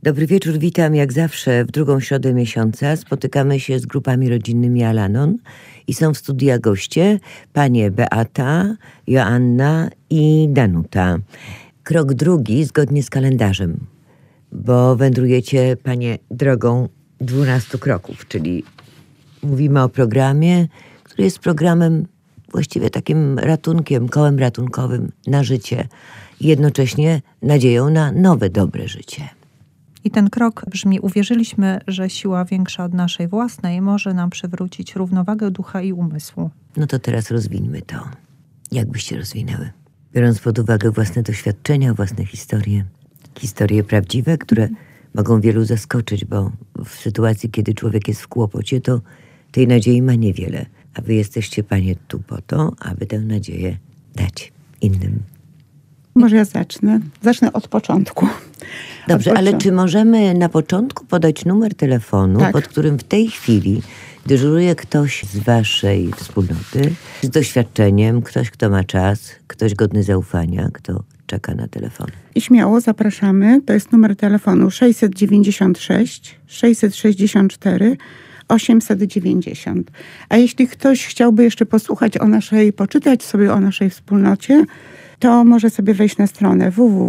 Dobry wieczór, witam jak zawsze w drugą środę miesiąca. Spotykamy się z grupami rodzinnymi Al-Anon i są w studiach goście, panie Beata, Joanna i Danuta. Krok drugi zgodnie z kalendarzem, bo wędrujecie, panie, drogą 12 kroków, czyli mówimy o programie, który jest programem właściwie takim ratunkiem, kołem ratunkowym na życie i jednocześnie nadzieją na nowe, dobre życie. I ten krok brzmi: uwierzyliśmy, że siła większa od naszej własnej może nam przywrócić równowagę ducha i umysłu. No to teraz rozwińmy to. Jak byście rozwinęły? Biorąc pod uwagę własne doświadczenia, własne historie prawdziwe, które mogą wielu zaskoczyć, bo w sytuacji, kiedy człowiek jest w kłopocie, to tej nadziei ma niewiele. A wy jesteście, panie, tu po to, aby tę nadzieję dać innym. Może ja zacznę. Zacznę od początku. Dobrze, ale czy możemy na początku podać numer telefonu, tak, pod którym w tej chwili dyżuruje ktoś z waszej wspólnoty, z doświadczeniem, ktoś, kto ma czas, ktoś godny zaufania, kto czeka na telefon? I śmiało zapraszamy. To jest numer telefonu 696 664 890. A jeśli ktoś chciałby jeszcze poczytać sobie o naszej wspólnocie, to może sobie wejść na stronę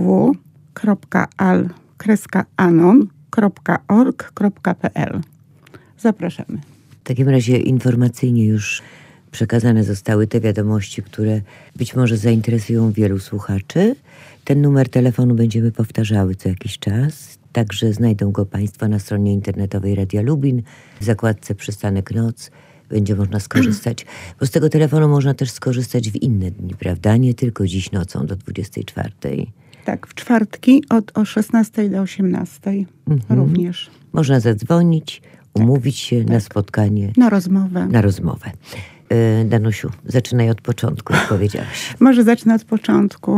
www.al-anon.org.pl. Zapraszamy. W takim razie informacyjnie już przekazane zostały te wiadomości, które być może zainteresują wielu słuchaczy. Ten numer telefonu będziemy powtarzały co jakiś czas. Także znajdą go państwo na stronie internetowej Radia Lublin. W zakładce Przystanek Noc będzie można skorzystać. Bo z tego telefonu można też skorzystać w inne dni, prawda? Nie tylko dziś nocą do 24. Tak, w czwartki o 16 do 18 również. Można zadzwonić, umówić się na spotkanie. Na rozmowę. Danusiu, zaczynaj od początku, jak powiedziałaś. Może zacznę od początku.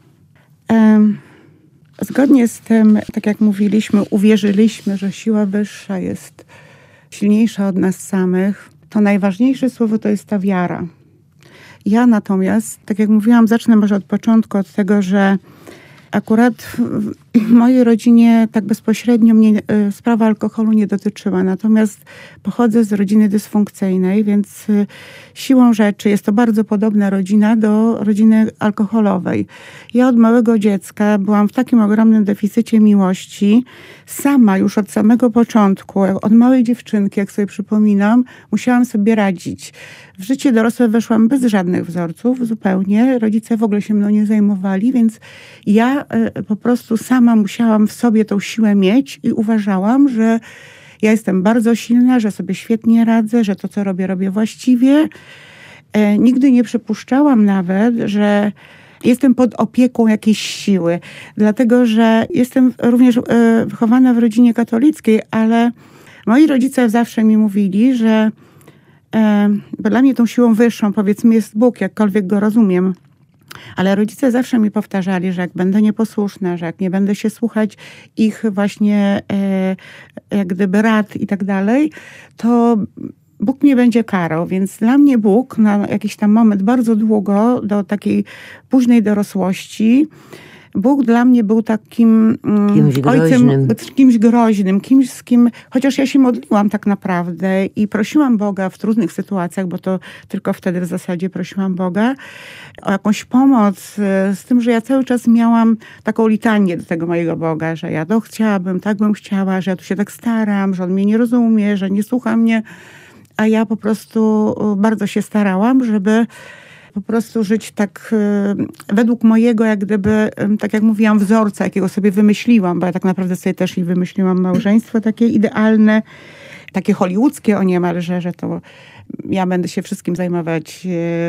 Zgodnie z tym, tak jak mówiliśmy, uwierzyliśmy, że siła wyższa jest silniejsza od nas samych. To najważniejsze słowo to jest ta wiara. Ja natomiast, tak jak mówiłam, zacznę może od początku, od tego, że akurat w mojej rodzinie tak bezpośrednio mnie sprawa alkoholu nie dotyczyła. Natomiast pochodzę z rodziny dysfunkcyjnej, więc siłą rzeczy jest to bardzo podobna rodzina do rodziny alkoholowej. Ja od małego dziecka byłam w takim ogromnym deficycie miłości. Sama już od samego początku, od małej dziewczynki, jak sobie przypominam, musiałam sobie radzić. W życie dorosłe weszłam bez żadnych wzorców, zupełnie. Rodzice w ogóle się mną nie zajmowali, więc ja po prostu sama musiałam w sobie tą siłę mieć i uważałam, że ja jestem bardzo silna, że sobie świetnie radzę, że to, co robię, robię właściwie. Nigdy nie przypuszczałam nawet, że jestem pod opieką jakiejś siły. Dlatego, że jestem również wychowana w rodzinie katolickiej, ale moi rodzice zawsze mi mówili, że bo dla mnie tą siłą wyższą, powiedzmy, jest Bóg, jakkolwiek go rozumiem. Ale rodzice zawsze mi powtarzali, że jak będę nieposłuszna, że jak nie będę się słuchać ich właśnie jak gdyby rad i tak dalej, to Bóg mnie będzie karał. Więc dla mnie Bóg na jakiś tam moment, bardzo długo, do takiej późnej dorosłości, Bóg dla mnie był takim ojcem, kimś groźnym, kimś z kim, chociaż ja się modliłam tak naprawdę i prosiłam Boga w trudnych sytuacjach, bo to tylko wtedy w zasadzie prosiłam Boga o jakąś pomoc, z tym, że ja cały czas miałam taką litanię do tego mojego Boga, że ja to chciałabym, tak bym chciała, że ja tu się tak staram, że On mnie nie rozumie, że nie słucha mnie, a ja po prostu bardzo się starałam, żeby po prostu żyć tak według mojego, jak gdyby, tak jak mówiłam, wzorca, jakiego sobie wymyśliłam, bo ja tak naprawdę sobie też i wymyśliłam małżeństwo takie idealne, takie hollywoodzkie o niemalże, że to ja będę się wszystkim zajmować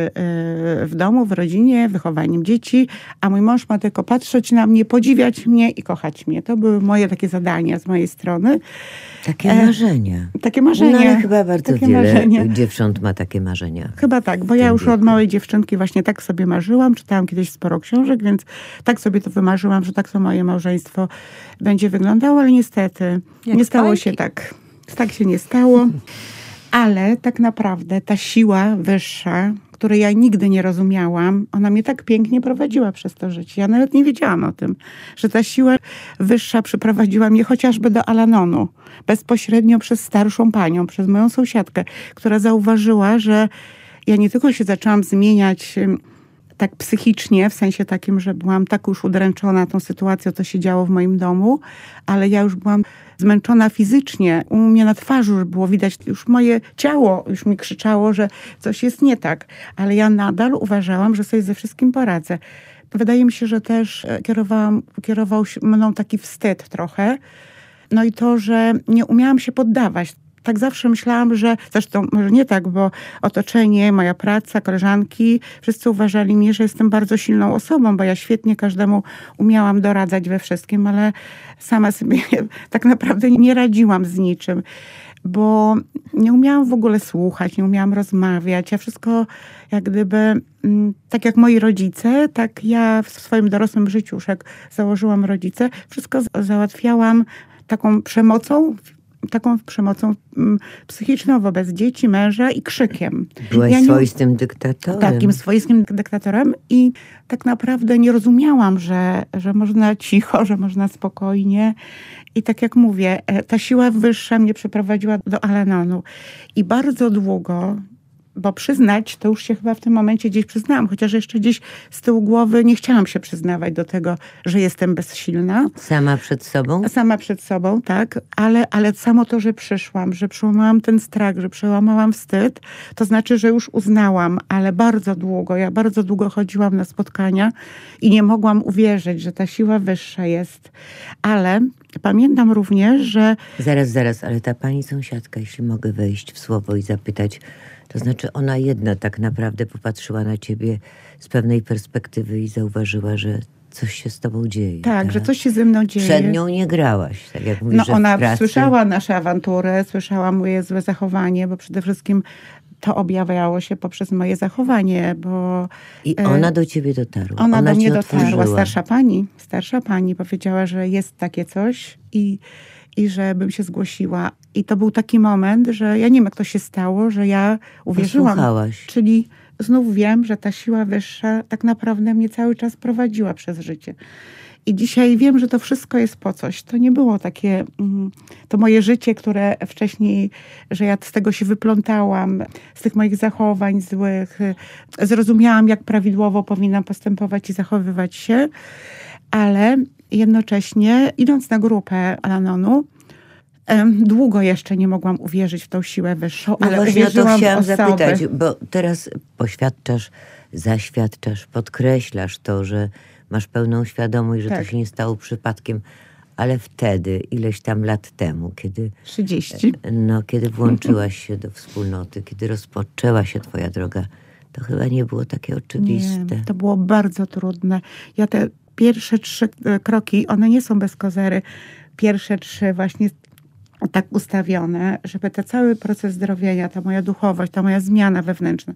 w domu, w rodzinie, wychowaniem dzieci, a mój mąż ma tylko patrzeć na mnie, podziwiać mnie i kochać mnie. To były moje takie zadania z mojej strony. Takie marzenia. Takie marzenia. No ale chyba bardzo takie wiele marzenia. dziewcząt ma takie marzenia. Chyba tak, bo ja już od małej dziewczynki właśnie tak sobie marzyłam. Czytałam kiedyś sporo książek, więc tak sobie to wymarzyłam, że tak to moje małżeństwo będzie wyglądało, ale niestety nie stało się tak. Tak się nie stało. Ale tak naprawdę ta siła wyższa, której ja nigdy nie rozumiałam, ona mnie tak pięknie prowadziła przez to życie. Ja nawet nie wiedziałam o tym, że ta siła wyższa przyprowadziła mnie chociażby do Al-Anonu. Bezpośrednio przez starszą panią, przez moją sąsiadkę, która zauważyła, że ja nie tylko się zaczęłam zmieniać tak psychicznie, w sensie takim, że byłam tak już udręczona tą sytuacją, co się działo w moim domu, ale ja już byłam zmęczona fizycznie. U mnie na twarzy już było widać, już moje ciało już mi krzyczało, że coś jest nie tak. Ale ja nadal uważałam, że sobie ze wszystkim poradzę. Wydaje mi się, że też kierował mną taki wstyd trochę. No i to, że nie umiałam się poddawać. Tak zawsze myślałam, że, zresztą może nie tak, bo otoczenie, moja praca, koleżanki, wszyscy uważali mnie, że jestem bardzo silną osobą, bo ja świetnie każdemu umiałam doradzać we wszystkim, ale sama sobie tak naprawdę nie radziłam z niczym, bo nie umiałam w ogóle słuchać, nie umiałam rozmawiać. Ja wszystko jak gdyby, tak jak moi rodzice, tak ja w swoim dorosłym życiu, już jak założyłam rodzice, wszystko załatwiałam taką przemocą psychiczną wobec dzieci, męża i krzykiem. Byłaś swoistym dyktatorem. Takim swoistym dyktatorem i tak naprawdę nie rozumiałam, że można cicho, że można spokojnie. I tak jak mówię, ta siła wyższa mnie przeprowadziła do Al-Anonu. I bardzo długo, bo przyznać, to już się chyba w tym momencie gdzieś przyznałam, chociaż jeszcze gdzieś z tyłu głowy nie chciałam się przyznawać do tego, że jestem bezsilna. Sama przed sobą? Sama przed sobą, tak. Ale samo to, że przyszłam, że przełamałam ten strach, że przełamałam wstyd, to znaczy, że już uznałam, ale ja bardzo długo chodziłam na spotkania i nie mogłam uwierzyć, że ta siła wyższa jest. Ale pamiętam również, że... Zaraz, ale ta pani sąsiadka, jeśli mogę wejść w słowo i zapytać, to znaczy ona jedna tak naprawdę popatrzyła na ciebie z pewnej perspektywy i zauważyła, że coś się z tobą dzieje. Tak, że coś się ze mną dzieje. Przed nią nie grałaś, tak jak mówisz, No że ona w pracy... słyszała nasze awantury, słyszała moje złe zachowanie, bo przede wszystkim to objawiało się poprzez moje zachowanie, bo... I ona do ciebie dotarła. Ona do mnie dotarła. Otworzyła. Starsza pani powiedziała, że jest takie coś i żebym się zgłosiła. I to był taki moment, że ja nie wiem, jak to się stało, że ja uwierzyłam. Posłuchałaś. Czyli znów wiem, że ta siła wyższa tak naprawdę mnie cały czas prowadziła przez życie. I dzisiaj wiem, że to wszystko jest po coś. To nie było takie, to moje życie, które wcześniej, że ja z tego się wyplątałam, z tych moich zachowań złych. Zrozumiałam, jak prawidłowo powinnam postępować i zachowywać się, ale jednocześnie, idąc na grupę Al-Anonu, długo jeszcze nie mogłam uwierzyć w tą siłę wyższą, ale właśnie o to chciałam osoby. zapytać, bo teraz zaświadczasz, podkreślasz to, że masz pełną świadomość, że Tak. to się nie stało przypadkiem, ale wtedy, ileś tam lat temu, kiedy 30. Kiedy włączyłaś się do wspólnoty, kiedy rozpoczęła się twoja droga, to chyba nie było takie oczywiste. Nie, to było bardzo trudne. Ja te pierwsze 3 kroki, one nie są bez kozery. Pierwsze 3 właśnie tak ustawione, żeby ten cały proces zdrowienia, ta moja duchowość, ta moja zmiana wewnętrzna.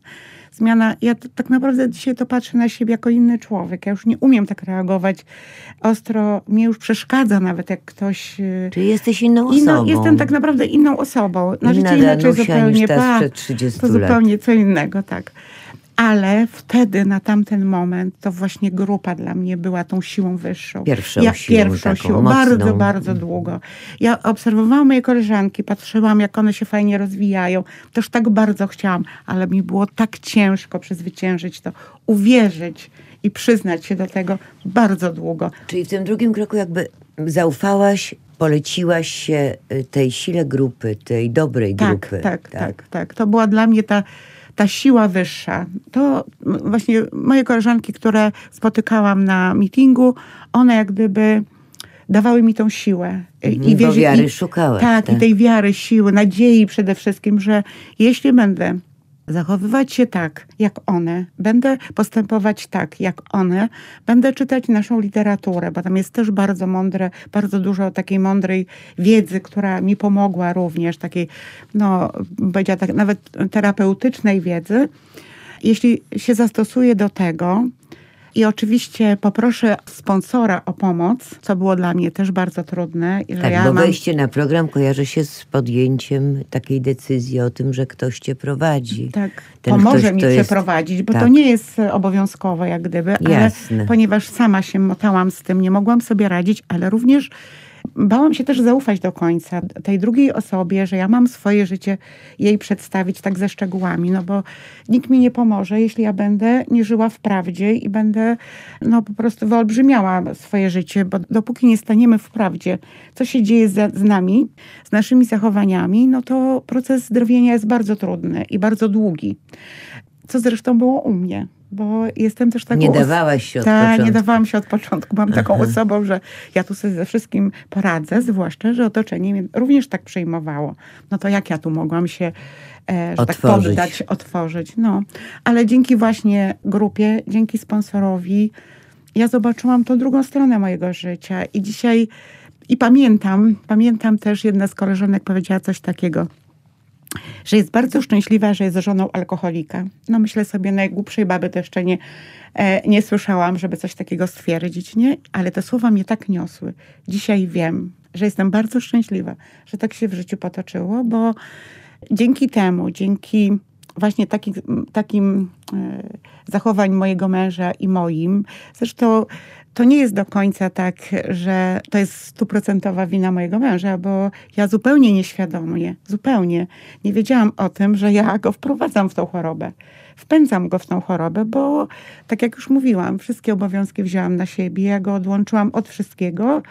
Ja tak naprawdę dzisiaj to patrzę na siebie jako inny człowiek. Ja już nie umiem tak reagować ostro. Mnie już przeszkadza nawet, jak ktoś... Czyli jesteś inną osobą. Jestem tak naprawdę inną osobą. Na życie Inna inaczej Danusia zupełnie. niż ta sprzed 30 to lat. zupełnie co innego, tak. Ale wtedy, na tamten moment, to właśnie grupa dla mnie była tą siłą wyższą. Pierwszą siłą. Bardzo, bardzo długo. Ja obserwowałam moje koleżanki, patrzyłam, jak one się fajnie rozwijają. Też tak bardzo chciałam, ale mi było tak ciężko przezwyciężyć to, uwierzyć i przyznać się do tego bardzo długo. Czyli w tym drugim kroku jakby zaufałaś, poleciłaś się tej sile grupy, tej dobrej grupy. Tak. To była dla mnie ta siła wyższa. To właśnie moje koleżanki, które spotykałam na meetingu, one jak gdyby dawały mi tą siłę. Bo wiary szukałaś. Tak, i tej wiary, siły, nadziei przede wszystkim, że jeśli będę zachowywać się tak, jak one, będę postępować tak, jak one, będę czytać naszą literaturę, bo tam jest też bardzo mądre, bardzo dużo takiej mądrej wiedzy, która mi pomogła również, takiej, powiedziała tak, nawet terapeutycznej wiedzy. Jeśli się zastosuję do tego, I oczywiście poproszę sponsora o pomoc, co było dla mnie też bardzo trudne. I że Tak, ja bo mam... wejście na program kojarzy się z podjęciem takiej decyzji o tym, że ktoś cię prowadzi. Tak, Ten pomoże ktoś, mi kto jest- przeprowadzić, bo tak. to nie jest obowiązkowe jak gdyby, ale Jasne. ponieważ sama się motałam z tym, nie mogłam sobie radzić, ale również bałam się też zaufać do końca tej drugiej osobie, że ja mam swoje życie jej przedstawić tak ze szczegółami, no bo nikt mi nie pomoże, jeśli ja będę nie żyła w prawdzie i będę no po prostu wyolbrzymiała swoje życie, bo dopóki nie staniemy w prawdzie, co się dzieje z nami, z naszymi zachowaniami, no to proces zdrowienia jest bardzo trudny i bardzo długi. Co zresztą było u mnie, bo jestem też taką... Nie dawałaś się od Tak, początku. nie dawałam się od początku. Byłam taką osobą, że ja tu sobie ze wszystkim poradzę, zwłaszcza, że otoczenie mnie również tak przejmowało. No to jak ja tu mogłam się że tak Otworzyć. poddać, otworzyć. No. Ale dzięki właśnie grupie, dzięki sponsorowi, ja zobaczyłam tą drugą stronę mojego życia. I dzisiaj, i pamiętam też, jedna z koleżanek powiedziała coś takiego, że jest bardzo szczęśliwa, że jest żoną alkoholika. No myślę sobie, najgłupszej baby to jeszcze nie słyszałam, żeby coś takiego stwierdzić, nie? Ale te słowa mnie tak niosły. Dzisiaj wiem, że jestem bardzo szczęśliwa, że tak się w życiu potoczyło, bo dzięki temu, dzięki właśnie takim zachowań mojego męża i moim, zresztą to nie jest do końca tak, że to jest 100% wina mojego męża, bo ja zupełnie nieświadomie, zupełnie nie wiedziałam o tym, że ja go wprowadzam w tą chorobę. Wpędzam go w tą chorobę, bo tak jak już mówiłam, wszystkie obowiązki wzięłam na siebie, ja go odłączyłam od wszystkiego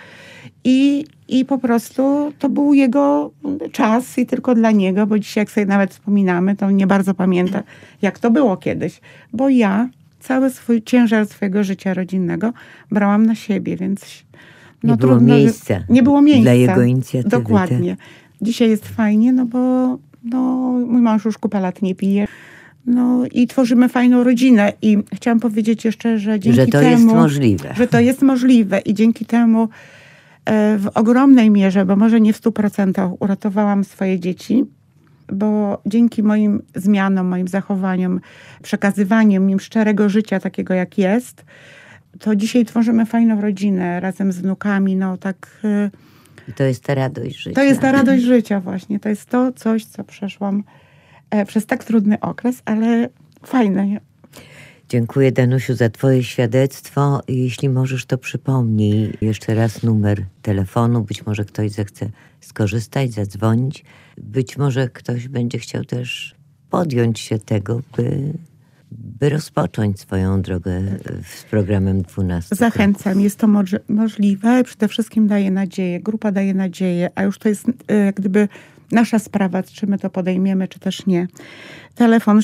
i po prostu to był jego czas i tylko dla niego, bo dzisiaj jak sobie nawet wspominamy, to on nie bardzo pamięta, jak to było kiedyś, bo ja cały swój ciężar swojego życia rodzinnego brałam na siebie, więc Nie było miejsca nie było miejsca dla jego inicjatywy. Dokładnie. Dzisiaj jest fajnie, no bo mój mąż już kupę lat nie pije. No i tworzymy fajną rodzinę. I chciałam powiedzieć jeszcze, że dzięki Że to temu... jest możliwe. Że to jest możliwe i dzięki temu w ogromnej mierze, bo może nie w 100%, uratowałam swoje dzieci, bo dzięki moim zmianom, moim zachowaniom, przekazywaniem im szczerego życia takiego jak jest, to dzisiaj tworzymy fajną rodzinę razem z wnukami, no tak... I to jest ta radość życia. To jest ta radość życia właśnie. To jest to coś, co przeszłam przez tak trudny okres, ale fajne. Nie? Dziękuję, Danusiu, za twoje świadectwo. Jeśli możesz, to przypomnij jeszcze raz numer telefonu. Być może ktoś zechce skorzystać, zadzwonić. Być może ktoś będzie chciał też podjąć się tego, by rozpocząć swoją drogę z programem 12. Zachęcam, jest to możliwe. Przede wszystkim daje nadzieję. Grupa daje nadzieję, a już to jest jak gdyby nasza sprawa, czy my to podejmiemy, czy też nie. Telefon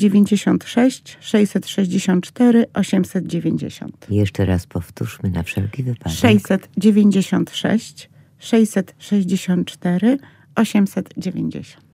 696 664 890. Jeszcze raz powtórzmy na wszelki wypadek. 696 664 890.